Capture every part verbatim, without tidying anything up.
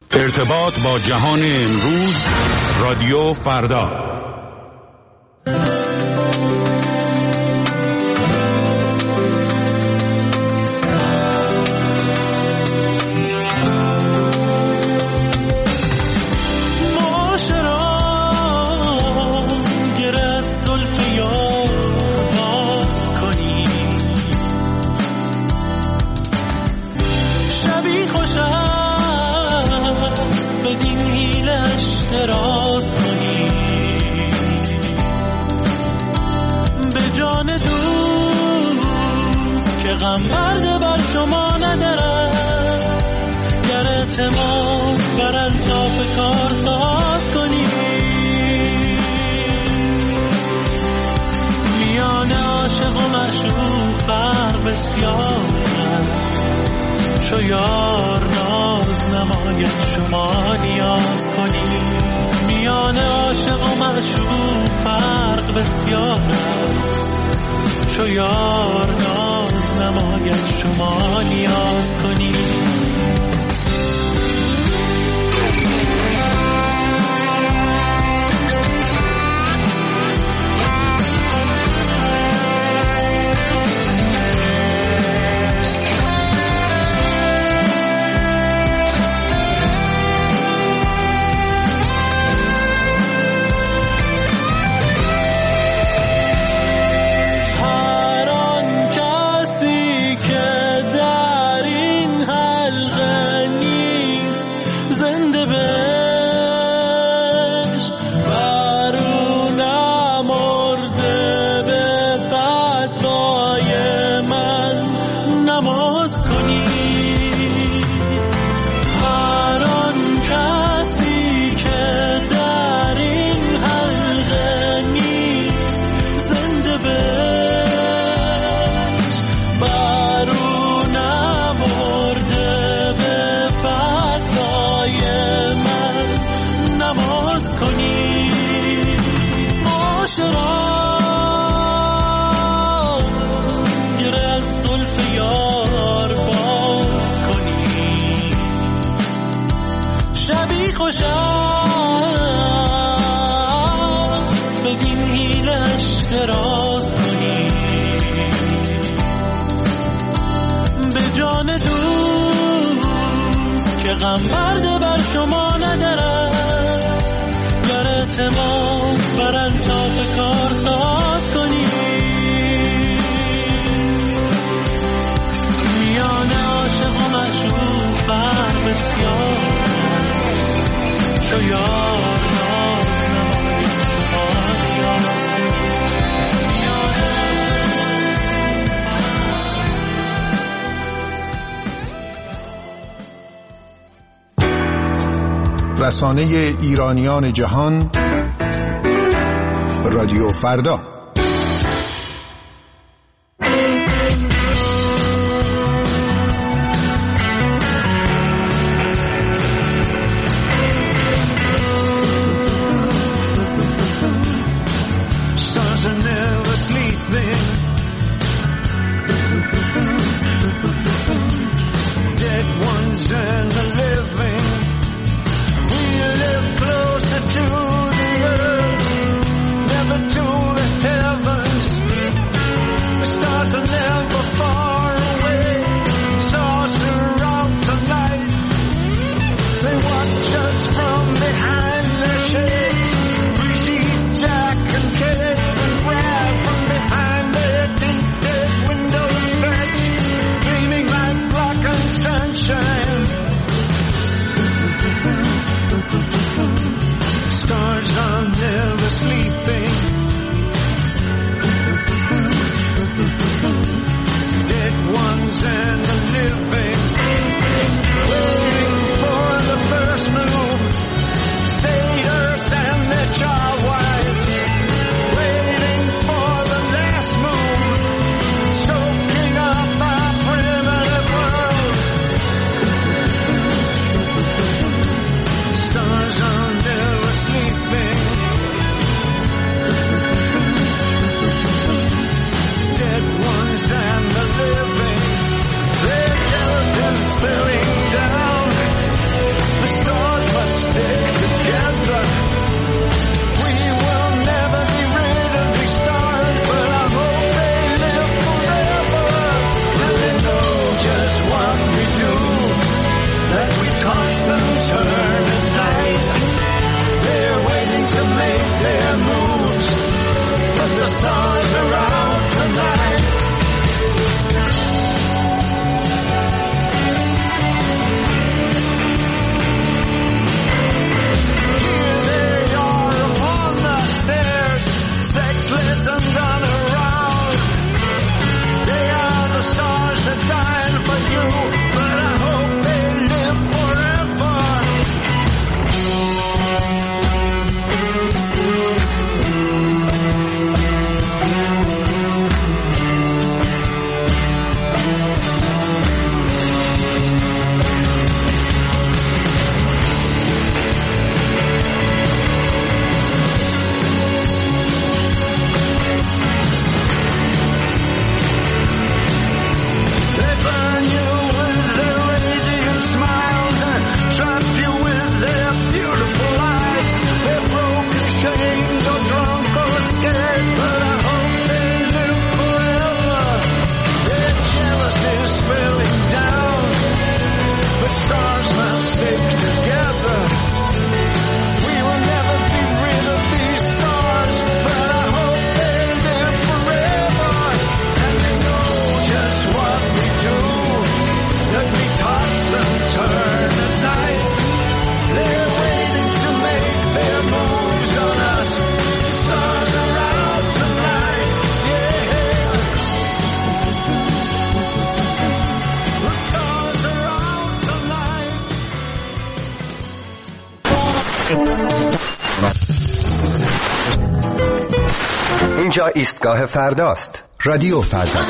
ارتباط با جهان امروز، رادیو فردا. غم برده بر شما ندارم، گر اعتماد بر الطاف کار ساز کنی. میان عاشق و معشوق فرق بسیار است، چو یار ناز نماید شما نیاز کنی. میان عاشق و معشوق فرق بسیار است، چو یار ناز نماید شما نیاز کنی. غم برده بر شما ندارم، گر اعتماد بر الطاف کار ساز کنی. میان عاشق و معشوق فرق بسیار است، چو یار ناز نماید شما نیاز رسانه ایرانیان جهان، رادیو فردا. sunshine. اینجا ایستگاه فرداست. رادیو فردا.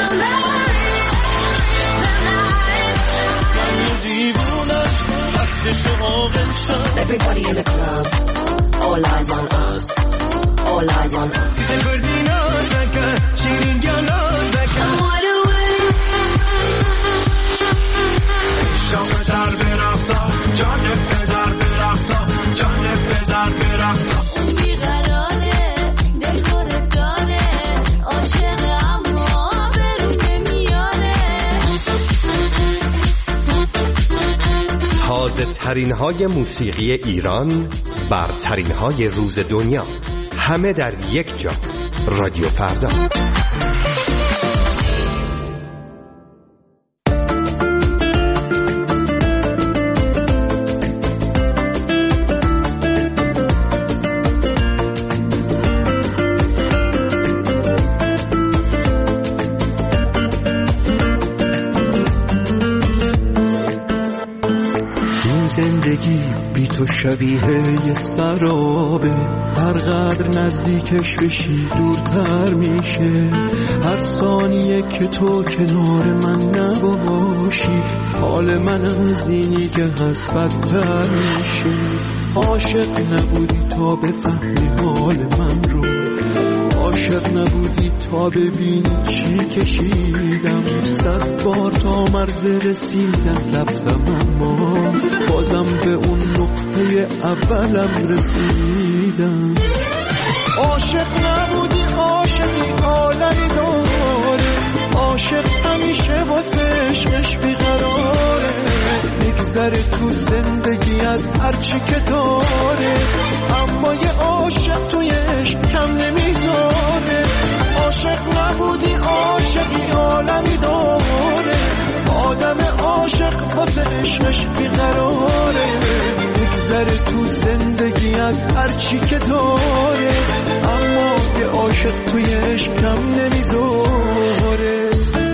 Everybody in the club, all eyes on us, all eyes on us. تازه ترین های موسیقی ایران، برترین های روز دنیا، همه در یک جا. رادیو فردا. زندگی بی تو شبیه یه سرابه، هر قدر نزدیکش بشی دورتر میشه. هر ثانیه که تو کنار من نباشی، حال من از اینی که هست بدتر میشه. عاشق نبودی تا بفهمی حال من رو، عاشق نبودی تا ببینی چی کشیدم. صد بار تا مرز رسیدم رفتم، اما بازم به اون نقطه اولم رسیدم. عاشق نبودی عاشقی عالمی داره، عاشق همیشه واسه عشقش بیقراره. میگذره تو زندگی از هرچی که داره، اما یه عاشق توی عشق کم نمیذاره. عاشق نبودی عاشقی عالمی داره، آدم عاشق واسه عشقش بیقراره. میگذره تو زندگی از هرچی که داره، اما یه عاشق توی عشق کم نمیذاره.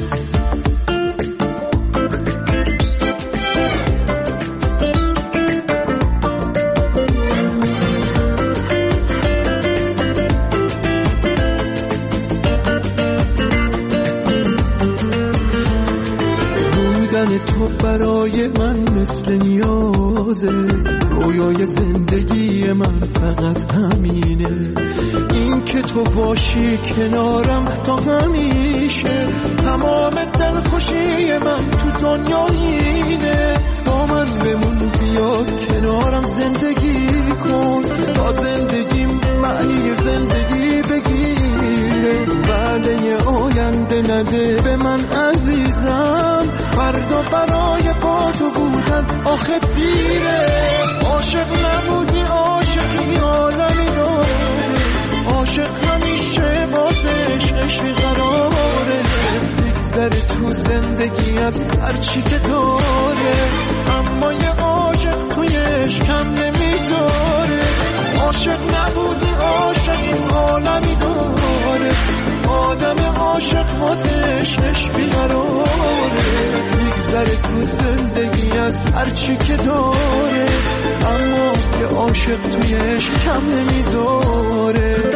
تو برای من مثل نیازه، رویای زندگی من فقط همینه. این که تو باشی کنارم تا همیشه، تمام دلخوشی من تو دنیا اینه. با من بمون بیا کنارم زندگی کن، تا زندگیم معنی زندگی بگیره. وعده یه آینده نده به من عزیزم، فردا برای با تو بودن آخه دیره. عاشق نبودی عاشقی عالمی داره، عاشق همیشه واسه عشقش بیقراره. میگذره تو زندگی از هرچی که داره، اما یه عاشق توی عشق کم نمیذاره. عاشق نبودی عاشقی عالمی داره، آدم عاشق واسه عشقش بیقراره. میگذره تو زندگی از هرچی که داره، اما یه عاشق توی عشق کم نمیذاره.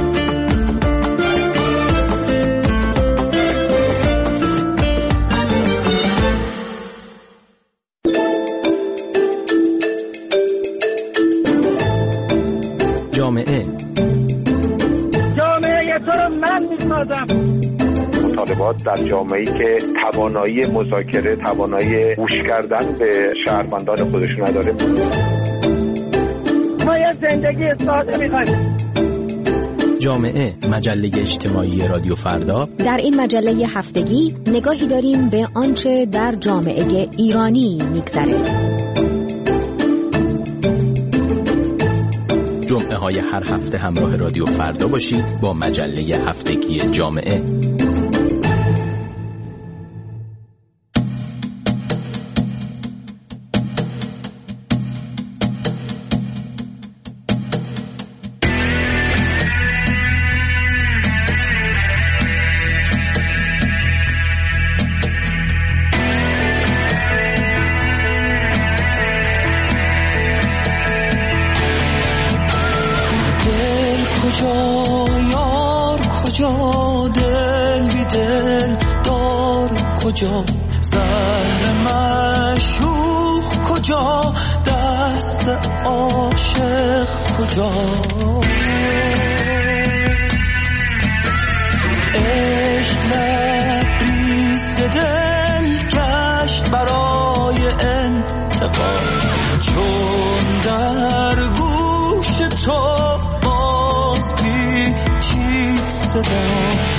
جامعه جامعه تو رو من میسازم. مطالبات در جامعه‌ای که توانایی مذاکره، توانایی گوش کردن به شهروندان خودش نداره. ما یه زندگی ساده می‌خوایم. جامعه، مجله اجتماعی رادیو فردا. در این مجله هفتگی نگاهی داریم به آنچه در جامعه ایرانی می‌گذره. جمعه های هر هفته همراه رادیو فردا باشید با مجله هفتگی جامعه. کجا یار کجا دل بی دل دار کجا زهر معشوق کجا دست عاشق کجا عشق لبریز دل گشت برای انتقام چون در گوش تو باز پیچید صدا